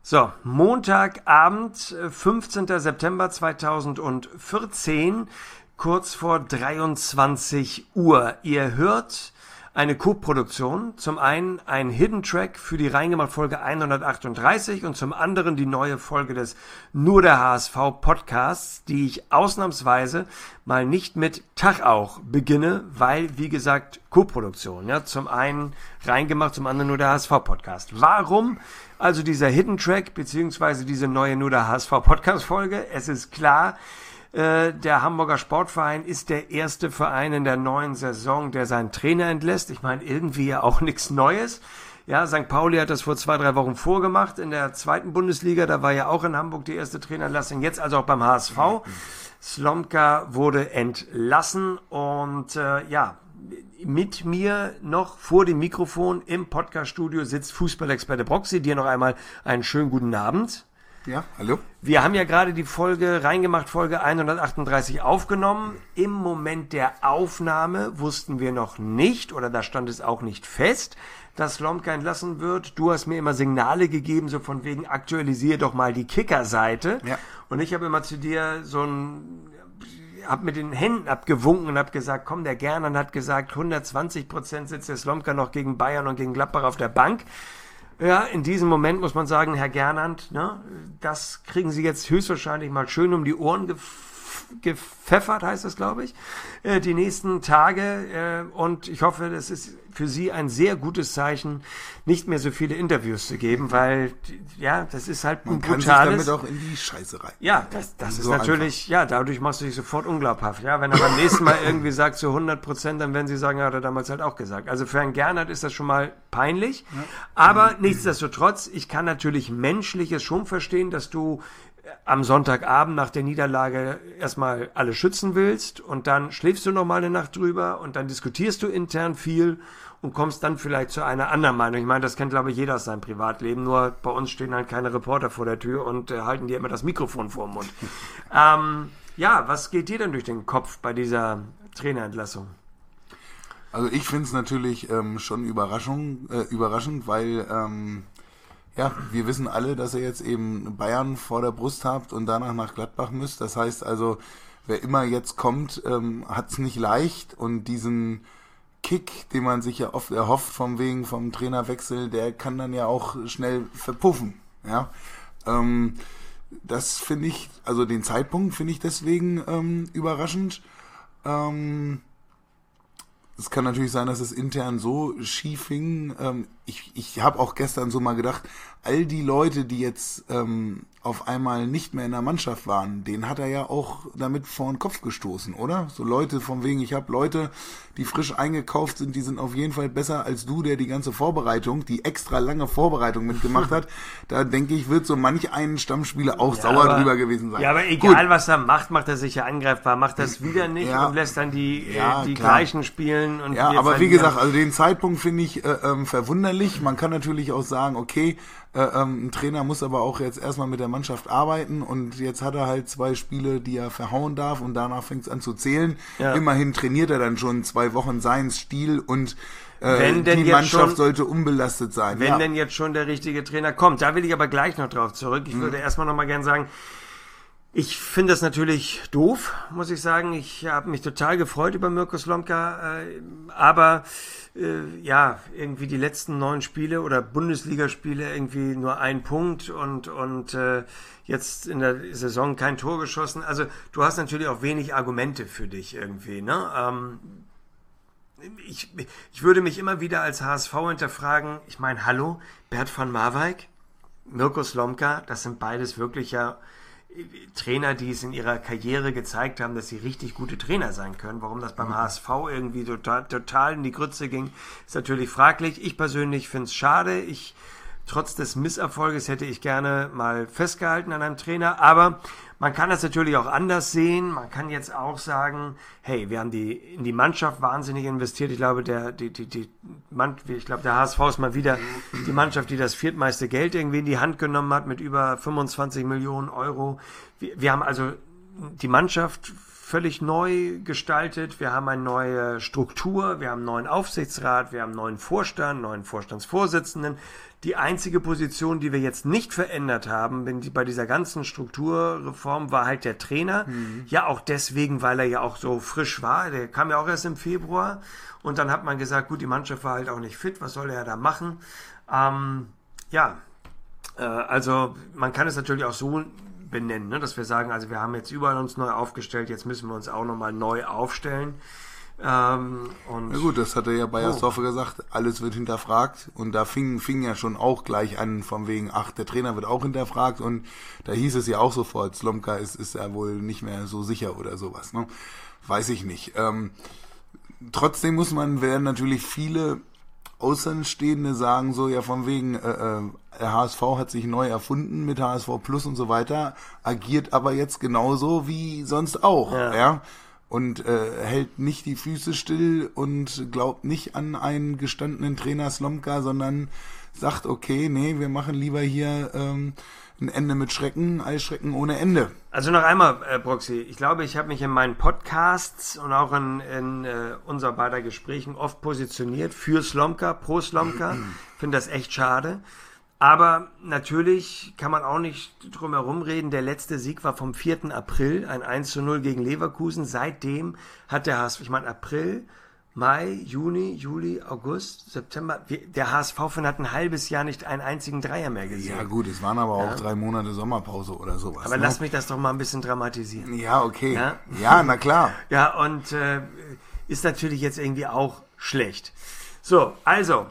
So, Montagabend, 15. September 2014, kurz vor 23 Uhr. Ihr hört eine Co-Produktion. Zum einen ein Hidden Track für die Reingemacht-Folge 138 und zum anderen die neue Folge des Nur der HSV Podcasts, die ich ausnahmsweise mal nicht mit Tag auch beginne, weil, wie gesagt, Co-Produktion. Ja, zum einen Reingemacht, zum anderen Nur der HSV Podcast. Warum also dieser Hidden Track beziehungsweise diese neue Nur der HSV Podcast Folge? Es ist klar, der Hamburger Sportverein ist der erste Verein in der neuen Saison, der seinen Trainer entlässt. Ich meine, irgendwie ja auch nichts Neues. Ja, St. Pauli hat das vor 2-3 Wochen vorgemacht in der zweiten Bundesliga. Da war ja auch in Hamburg die erste Trainerentlassung. Jetzt also auch beim HSV. Slomka wurde entlassen und mit mir noch vor dem Mikrofon im Podcaststudio sitzt Fußballexperte Broxy. Dir noch einmal einen schönen guten Abend. Ja, hallo. Wir haben ja gerade die Folge Reingemacht, Folge 138 aufgenommen. Im Moment der Aufnahme wussten wir noch nicht, oder da stand es auch nicht fest, dass Slomka entlassen wird. Du hast mir immer Signale gegeben, so von wegen, aktualisiere doch mal die Kicker-Seite. Ja. Und ich habe immer zu dir hab mit den Händen abgewunken und habe gesagt, komm, der Gernand hat gesagt, 120% sitzt der Slomka noch gegen Bayern und gegen Gladbach auf der Bank. Ja, in diesem Moment muss man sagen, Herr Gernand, ne, das kriegen Sie jetzt höchstwahrscheinlich mal schön um die Ohren gepfeffert, heißt das, glaube ich, die nächsten Tage. Und ich hoffe, das ist für Sie ein sehr gutes Zeichen, nicht mehr so viele Interviews zu geben, weil, ja, das ist halt ein brutales... Man kann sich damit auch in die Scheiße rein. Ja, das ist so natürlich, einfach. Ja, dadurch machst du dich sofort unglaubhaft. Ja, wenn er beim nächsten Mal irgendwie sagt zu 100%, dann werden Sie sagen, ja, hat er damals halt auch gesagt. Also für Herrn Gernand ist das schon mal peinlich. Ja. Aber nichtsdestotrotz, ich kann natürlich Menschliches schon verstehen, dass du am Sonntagabend nach der Niederlage erstmal alle schützen willst und dann schläfst du noch mal eine Nacht drüber und dann diskutierst du intern viel und kommst dann vielleicht zu einer anderen Meinung. Ich meine, das kennt, glaube ich, jeder aus seinem Privatleben, nur bei uns stehen halt keine Reporter vor der Tür und halten dir immer das Mikrofon vor den Mund. Was geht dir denn durch den Kopf bei dieser Trainerentlassung? Also ich finde es natürlich schon überraschend, weil wir wissen alle, dass ihr jetzt eben Bayern vor der Brust habt und danach nach Gladbach müsst. Das heißt also, wer immer jetzt kommt, hat es nicht leicht und diesen Kick, den man sich ja oft erhofft vom Trainerwechsel, der kann dann ja auch schnell verpuffen. Ja, das finde ich, also den Zeitpunkt finde ich deswegen überraschend. Es kann natürlich sein, dass es intern so schief hing. Ich habe auch gestern so mal gedacht, all die Leute, die jetzt auf einmal nicht mehr in der Mannschaft waren, denen hat er ja auch damit vor den Kopf gestoßen, oder? So Leute von wegen, ich habe Leute, die frisch eingekauft sind, die sind auf jeden Fall besser als du, der die ganze Vorbereitung, die extra lange Vorbereitung mitgemacht hat. Da denke ich, wird so manch einen Stammspieler auch sauer drüber gewesen sein. Ja, aber egal, was er macht er sich ja angreifbar, macht das wieder nicht und lässt dann die gleichen spielen. Und aber wie gesagt, also den Zeitpunkt finde ich verwunderlich. Man kann natürlich auch sagen, okay, ein Trainer muss aber auch jetzt erstmal mit der Mannschaft arbeiten und jetzt hat er halt 2 Spiele, die er verhauen darf und danach fängt es an zu zählen. Ja. Immerhin trainiert er dann schon 2 Wochen seinen Stil und die Mannschaft sollte unbelastet sein. Wenn denn jetzt schon der richtige Trainer kommt. Da will ich aber gleich noch drauf zurück. Ich würde erstmal noch mal gerne sagen, ich finde das natürlich doof, muss ich sagen. Ich habe mich total gefreut über Mirko Slomka, aber irgendwie die letzten 9 Spiele oder Bundesligaspiele irgendwie nur 1 Punkt und jetzt in der Saison kein Tor geschossen. Also du hast natürlich auch wenig Argumente für dich irgendwie, ne? Ich würde mich immer wieder als HSV hinterfragen, ich meine, hallo, Bert van Marwijk, Mirko Slomka, das sind beides wirklich ja Trainer, die es in ihrer Karriere gezeigt haben, dass sie richtig gute Trainer sein können. Warum das beim HSV irgendwie total in die Grütze ging, ist natürlich fraglich. Ich persönlich finde es schade. Trotz des Misserfolges hätte ich gerne mal festgehalten an einem Trainer, aber man kann das natürlich auch anders sehen. Man kann jetzt auch sagen, hey, wir haben in die Mannschaft wahnsinnig investiert. Ich glaube, der HSV ist mal wieder die Mannschaft, die das viertmeiste Geld irgendwie in die Hand genommen hat mit über 25 Millionen Euro. Wir haben also die Mannschaft völlig neu gestaltet. Wir haben eine neue Struktur, wir haben einen neuen Aufsichtsrat, wir haben einen neuen Vorstand, einen neuen Vorstandsvorsitzenden. Die einzige Position, die wir jetzt nicht verändert haben bei dieser ganzen Strukturreform, war halt der Trainer. Ja, auch deswegen, weil er ja auch so frisch war. Der kam ja auch erst im Februar. Und dann hat man gesagt, gut, die Mannschaft war halt auch nicht fit. Was soll er da machen? Also man kann es natürlich auch so benennen, ne, dass wir sagen, also wir haben jetzt überall uns neu aufgestellt, jetzt müssen wir uns auch nochmal neu aufstellen. Na gut, das hat er ja Beiersdorfer gesagt, alles wird hinterfragt und da fing ja schon auch gleich an von wegen, der Trainer wird auch hinterfragt und da hieß es ja auch sofort, Slomka ist ja wohl nicht mehr so sicher oder sowas, ne? Weiß ich nicht. Trotzdem werden natürlich viele Außenstehende sagen so, ja von wegen, der HSV hat sich neu erfunden mit HSV Plus und so weiter, agiert aber jetzt genauso wie sonst auch, ja? Und hält nicht die Füße still und glaubt nicht an einen gestandenen Trainer Slomka, sondern sagt, okay, nee, wir machen lieber hier ein Ende mit Schrecken als Schrecken ohne Ende. Also noch einmal, Broxy, ich glaube, ich habe mich in meinen Podcasts und auch in unser beider Gesprächen oft positioniert für Slomka, pro Slomka. Finde das echt schade. Aber natürlich kann man auch nicht drum herum reden. Der letzte Sieg war vom 4. April, ein 1:0 gegen Leverkusen. Seitdem hat der HSV, ich meine April, Mai, Juni, Juli, August, September. Der HSV-Fan hat ein halbes Jahr nicht einen einzigen Dreier mehr gesehen. Ja gut, es waren aber auch 3 Monate Sommerpause oder sowas. Aber lass mich das doch mal ein bisschen dramatisieren. Ja, okay. Ja, na klar. Ja, und ist natürlich jetzt irgendwie auch schlecht. So, also,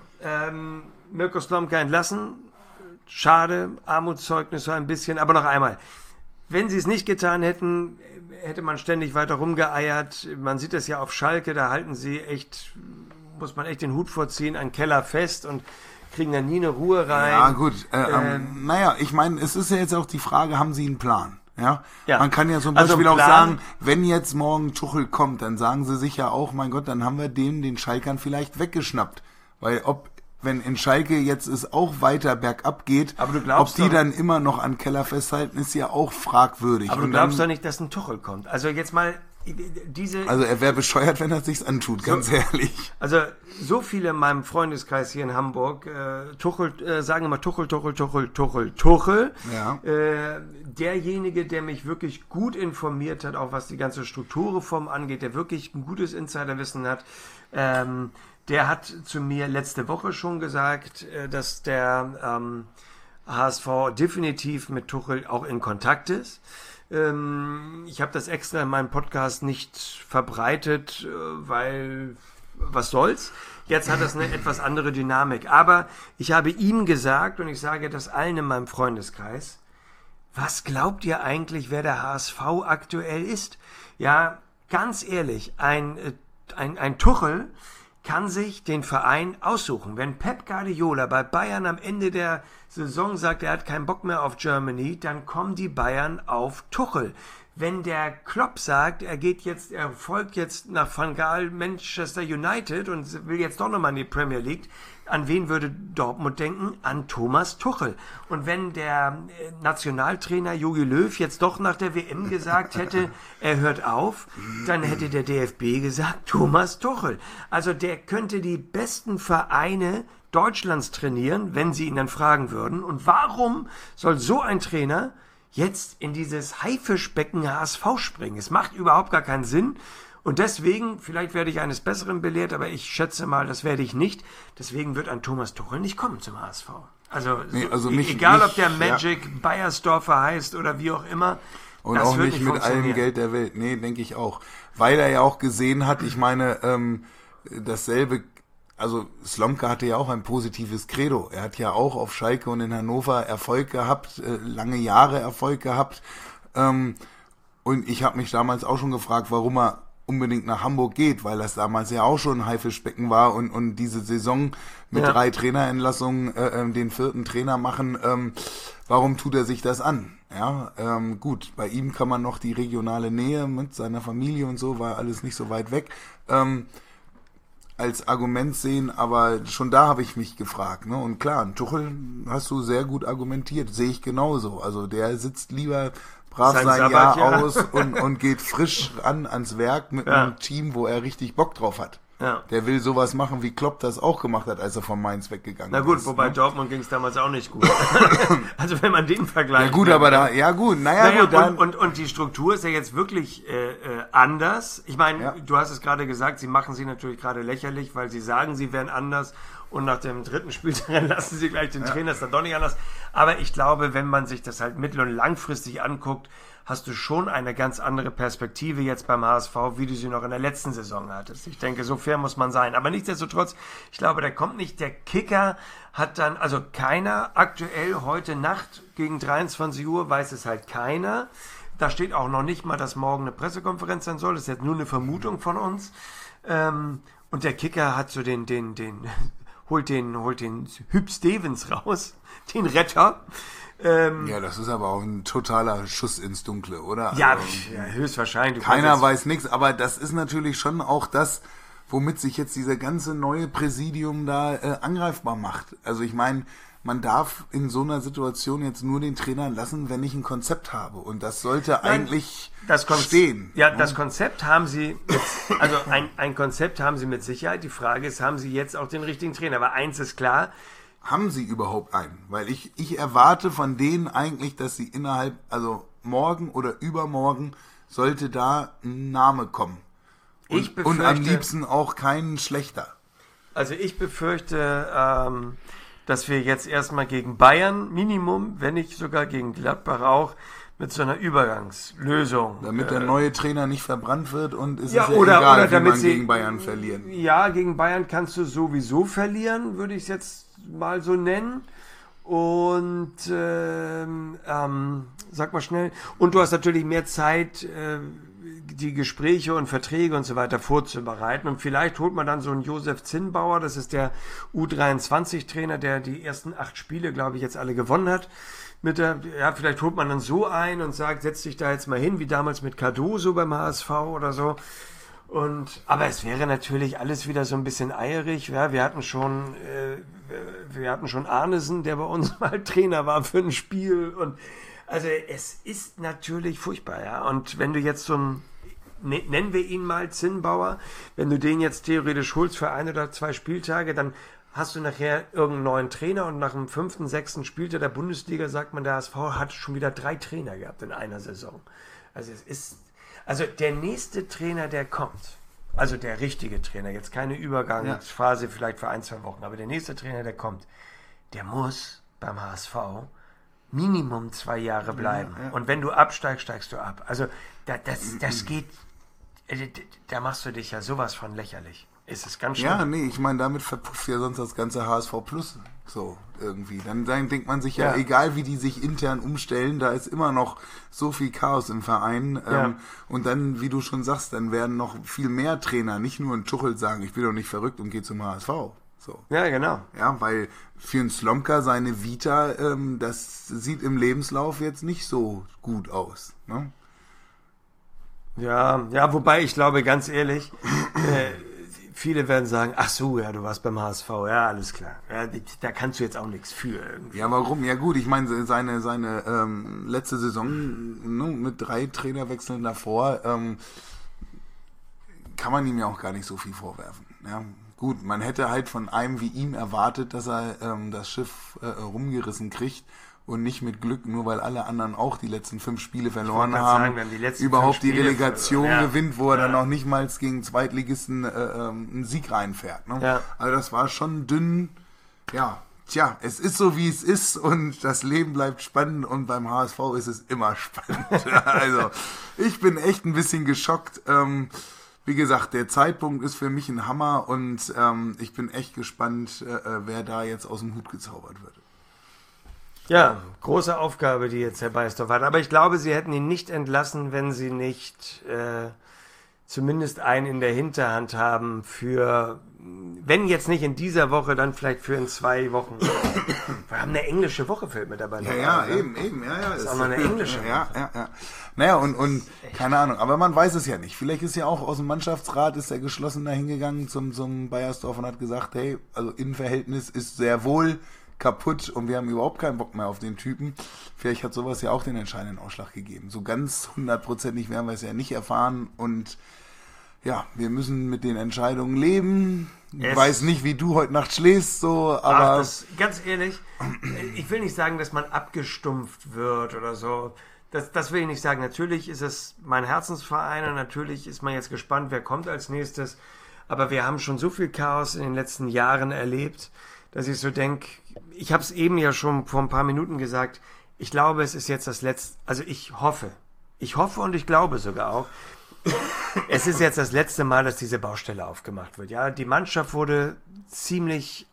Mirko Slomka entlassen. Schade, Armutszeugnis so ein bisschen, aber noch einmal. Wenn sie es nicht getan hätten, hätte man ständig weiter rumgeeiert. Man sieht das ja auf Schalke, da halten sie echt, muss man echt den Hut vorziehen, an Keller fest und kriegen da nie eine Ruhe rein. Ja gut, naja, ich meine, es ist ja jetzt auch die Frage, haben sie einen Plan? Ja? Man kann ja zum Beispiel auch sagen, wenn jetzt morgen Tuchel kommt, dann sagen sie sich ja auch, mein Gott, dann haben wir den Schalkern vielleicht weggeschnappt. Weil wenn in Schalke jetzt es auch weiter bergab geht, ob die dann immer noch an Keller festhalten, ist ja auch fragwürdig. Aber du glaubst doch nicht, dass ein Tuchel kommt. Also jetzt mal Also er wäre bescheuert, wenn er es sich antut, ganz ehrlich. Also so viele in meinem Freundeskreis hier in Hamburg, sagen immer Tuchel. Ja. Derjenige, der mich wirklich gut informiert hat, auch was die ganze Strukturreform angeht, der wirklich ein gutes Insiderwissen hat, der hat zu mir letzte Woche schon gesagt, dass der HSV definitiv mit Tuchel auch in Kontakt ist. Ich habe das extra in meinem Podcast nicht verbreitet, weil was soll's. Jetzt hat das eine etwas andere Dynamik. Aber ich habe ihm gesagt, und ich sage das allen in meinem Freundeskreis, was glaubt ihr eigentlich, wer der HSV aktuell ist? Ja, ganz ehrlich, ein Tuchel kann sich den Verein aussuchen. Wenn Pep Guardiola bei Bayern am Ende der Saison sagt, er hat keinen Bock mehr auf Germany, dann kommen die Bayern auf Tuchel. Wenn der Klopp sagt, er folgt jetzt nach Van Gaal Manchester United und will jetzt doch nochmal in die Premier League, an wen würde Dortmund denken? An Thomas Tuchel. Und wenn der Nationaltrainer Jogi Löw jetzt doch nach der WM gesagt hätte, er hört auf, dann hätte der DFB gesagt, Thomas Tuchel. Also der könnte die besten Vereine Deutschlands trainieren, wenn sie ihn dann fragen würden. Und warum soll so ein Trainer jetzt in dieses Haifischbecken HSV springen? Es macht überhaupt gar keinen Sinn. Und deswegen, vielleicht werde ich eines Besseren belehrt, aber ich schätze mal, das werde ich nicht. Deswegen wird ein Thomas Tuchel nicht kommen zum HSV. Egal, ob der Magic Beiersdorfer heißt oder wie auch immer. Und auch nicht mit allem Geld der Welt. Nee, denke ich auch. Weil er ja auch gesehen hat, ich meine, dasselbe, also Slomka hatte ja auch ein positives Credo. Er hat ja auch auf Schalke und in Hannover Erfolg gehabt, lange Jahre Erfolg gehabt. Und ich habe mich damals auch schon gefragt, warum er unbedingt nach Hamburg geht, weil das damals ja auch schon ein Haifischbecken war und diese Saison mit 3 Trainerentlassungen den 4. Trainer machen, warum tut er sich das an? Ja, gut, bei ihm kann man noch die regionale Nähe mit seiner Familie und so, war alles nicht so weit weg, als Argument sehen, aber schon da habe ich mich gefragt, ne? Und klar, Tuchel hast du sehr gut argumentiert, sehe ich genauso. Also der sitzt lieber brav sein Sabbat, Jahr aus und geht frisch ans Werk mit einem Team, wo er richtig Bock drauf hat. Ja. Der will sowas machen, wie Klopp das auch gemacht hat, als er von Mainz weggegangen ist. Na gut, wobei Dortmund ging es damals auch nicht gut. Also wenn man den vergleicht. Ja gut, aber und die Struktur ist ja jetzt wirklich anders. Ich meine, du hast es gerade gesagt, sie machen sie natürlich gerade lächerlich, weil sie sagen, sie wären anders und nach dem 3. Spieltag lassen sie gleich den Trainer, ist dann doch nicht anders. Aber ich glaube, wenn man sich das halt mittel- und langfristig anguckt, hast du schon eine ganz andere Perspektive jetzt beim HSV, wie du sie noch in der letzten Saison hattest. Ich denke, so fair muss man sein. Aber nichtsdestotrotz, ich glaube, der kommt nicht. Der Kicker hat dann, also keiner aktuell heute Nacht gegen 23 Uhr weiß es halt keiner. Da steht auch noch nicht mal, dass morgen eine Pressekonferenz sein soll. Das ist jetzt nur eine Vermutung von uns. Und der Kicker hat so holt den Hüb Stevens raus, den Retter. Ja, das ist aber auch ein totaler Schuss ins Dunkle, oder? Ja, also, höchstwahrscheinlich. Keiner weiß nichts, aber das ist natürlich schon auch das, womit sich jetzt dieser ganze neue Präsidium da angreifbar macht. Also ich meine, man darf in so einer Situation jetzt nur den Trainer lassen, wenn ich ein Konzept habe. Und das sollte eigentlich stehen. Ja, das Konzept haben sie jetzt, also ein Konzept haben sie mit Sicherheit. Die Frage ist, haben sie jetzt auch den richtigen Trainer? Aber eins ist klar, haben sie überhaupt einen? Weil ich erwarte von denen eigentlich, dass sie innerhalb, also morgen oder übermorgen, sollte da ein Name kommen. Und am liebsten auch kein schlechter. Also ich befürchte, dass wir jetzt erstmal gegen Bayern Minimum, wenn nicht sogar gegen Gladbach auch, mit so einer Übergangslösung. Damit der neue Trainer nicht verbrannt wird und es ist oder egal, damit wie man gegen Bayern verlieren. Ja, gegen Bayern kannst du sowieso verlieren, würde ich es jetzt mal so nennen. Und sag mal schnell. Und du hast natürlich mehr Zeit, die Gespräche und Verträge und so weiter vorzubereiten. Und vielleicht holt man dann so einen Josef Zinnbauer, das ist der U23-Trainer, der die ersten 8 Spiele, glaube ich, jetzt alle gewonnen hat. Vielleicht holt man dann so ein und sagt, setz dich da jetzt mal hin, wie damals mit Cardoso beim HSV oder so. Aber es wäre natürlich alles wieder so ein bisschen eierig. Ja, wir hatten schon Arnesen, der bei uns mal Trainer war für ein Spiel. Und also es ist natürlich furchtbar, ja. Und wenn du jetzt so einen, nennen wir ihn mal Zinnbauer, wenn du den jetzt theoretisch holst für 1 oder 2 Spieltage, dann hast du nachher irgendeinen neuen Trainer und nach dem 5., 6. Spieltag der Bundesliga sagt man, der HSV hat schon wieder 3 Trainer gehabt in einer Saison. Also der nächste Trainer, der kommt, also der richtige Trainer, jetzt keine Übergangsphase vielleicht für 1, 2 Wochen, aber der nächste Trainer, der kommt, der muss beim HSV Minimum 2 Jahre bleiben. Ja. Und wenn du absteigst, steigst du ab. Also das geht, da machst du dich ja sowas von lächerlich. Ist es ganz schön. Ja, nee, ich meine, damit verpufft ja sonst das ganze HSV Plus so irgendwie. Dann denkt man sich ja, egal wie die sich intern umstellen, da ist immer noch so viel Chaos im Verein. Und dann, wie du schon sagst, dann werden noch viel mehr Trainer, nicht nur ein Tuchel sagen, ich bin doch nicht verrückt und gehe zum HSV. So. Ja, genau. Ja, weil für einen Slomka seine Vita, das sieht im Lebenslauf jetzt nicht so gut aus. Ne? Ja, wobei ich glaube, ganz ehrlich, viele werden sagen, ach so, ja, du warst beim HSV, ja, alles klar. Ja, da kannst du jetzt auch nichts für irgendwie. Ja, warum? Ja gut, ich meine, seine letzte Saison mit 3 Trainerwechseln davor, kann man ihm ja auch gar nicht so viel vorwerfen. Ja, gut, man hätte halt von einem wie ihm erwartet, dass er das Schiff rumgerissen kriegt und nicht mit Glück, nur weil alle anderen auch die letzten 5 Spiele verloren haben, überhaupt die Relegation gewinnt, wo er dann noch nicht mal gegen Zweitligisten einen Sieg reinfährt. Ne? Ja. Also das war schon dünn. Ja, tja, es ist so, wie es ist und das Leben bleibt spannend und beim HSV ist es immer spannend. Also ich bin echt ein bisschen geschockt. Wie gesagt, der Zeitpunkt ist für mich ein Hammer und ich bin echt gespannt, wer da jetzt aus dem Hut gezaubert wird. Ja, große Aufgabe, die jetzt Herr Beisdorf hat. Aber ich glaube, sie hätten ihn nicht entlassen, wenn sie nicht zumindest einen in der Hinterhand haben für, wenn jetzt nicht in dieser Woche, dann vielleicht für in 2 Wochen. Wir haben eine englische Woche, fällt mir dabei noch ein. Eben. Das ist auch noch eine englische Woche. Ja. Naja, und keine Ahnung, aber man weiß es ja nicht. Vielleicht ist ja auch aus dem Mannschaftsrat, ist der geschlossen da hingegangen zum Bayersdorf und hat gesagt, hey, also Innenverhältnis ist sehr wohl kaputt und wir haben überhaupt keinen Bock mehr auf den Typen. Vielleicht hat sowas ja auch den entscheidenden Ausschlag gegeben. So ganz 100%ig werden wir es ja nicht erfahren und ja, wir müssen mit den Entscheidungen leben. Ich weiß nicht, wie du heute Nacht schläfst, so, aber... Ganz ehrlich, ich will nicht sagen, dass man abgestumpft wird oder so. Das will ich nicht sagen. Natürlich ist es mein Herzensverein und natürlich ist man jetzt gespannt, wer kommt als nächstes. Aber wir haben schon so viel Chaos in den letzten Jahren erlebt, dass ich so denke, ich habe es eben ja schon vor ein paar Minuten gesagt, ich glaube, es ist jetzt das letzte, also ich hoffe und ich glaube sogar auch, es ist jetzt das letzte Mal, dass diese Baustelle aufgemacht wird. Ja, die Mannschaft wurde ziemlich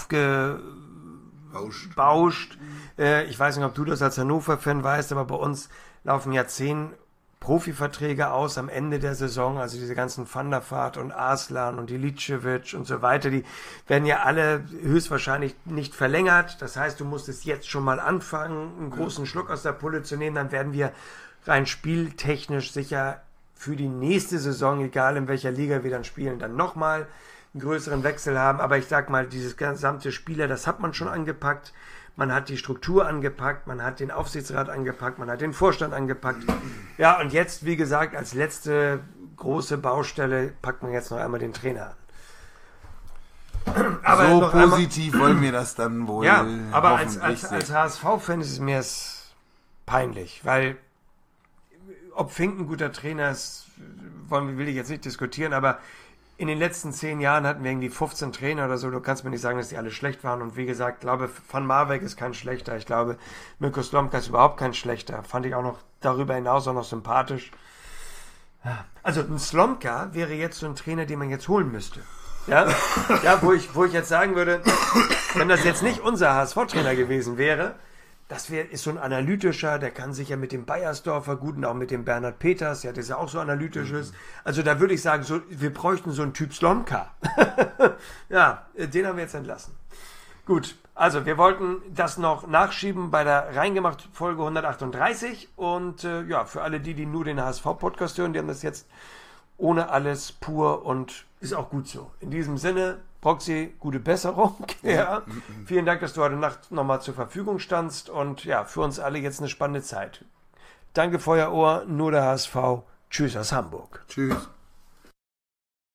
aufgebauscht. Ich weiß nicht, ob du das als Hannover-Fan weißt, aber bei uns laufen ja 10 Profiverträge aus am Ende der Saison. Also diese ganzen Van der Vaart und Arslan und Ilicevic und so weiter, die werden ja alle höchstwahrscheinlich nicht verlängert. Das heißt, du musstest jetzt schon mal anfangen, einen großen Schluck aus der Pulle zu nehmen. Dann werden wir rein spieltechnisch sicher für die nächste Saison, egal in welcher Liga wir dann spielen, dann nochmal einen größeren Wechsel haben. Aber ich sag mal, dieses gesamte Spieler, das hat man schon angepackt. Man hat die Struktur angepackt, man hat den Aufsichtsrat angepackt, man hat den Vorstand angepackt. Ja, und jetzt, wie gesagt, als letzte große Baustelle packt man jetzt noch einmal den Trainer an. Aber so positiv wollen wir das dann wohl. Ja, aber als HSV-Fan ist es mir peinlich, weil ob Fink ein guter Trainer ist, will ich jetzt nicht diskutieren, aber in den letzten 10 Jahren hatten wir irgendwie 15 Trainer oder so. Du kannst mir nicht sagen, dass die alle schlecht waren. Und wie gesagt, ich glaube, Van Marwijk ist kein schlechter. Ich glaube, Mirko Slomka ist überhaupt kein schlechter. Fand ich auch noch darüber hinaus auch noch sympathisch. Also ein Slomka wäre jetzt so ein Trainer, den man jetzt holen müsste. Ja, wo ich jetzt sagen würde, wenn das jetzt nicht unser HSV-Trainer gewesen wäre, ist so ein analytischer, der kann sich ja mit dem Beiersdorfer gut und auch mit dem Bernhard Peters, ja, das ist ja auch so analytisches. Also da würde ich sagen, wir bräuchten so einen Typ Slomka. Ja, den haben wir jetzt entlassen. Gut, also wir wollten das noch nachschieben bei der Reingemacht Folge 138 und ja, für alle die nur den HSV-Podcast hören, die haben das jetzt ohne alles pur und ist auch gut so. In diesem Sinne, Proxy, gute Besserung. Ja. Vielen Dank, dass du heute Nacht nochmal zur Verfügung standst und ja, für uns alle jetzt eine spannende Zeit. Danke, Feuerohr, nur der HSV. Tschüss aus Hamburg. Tschüss.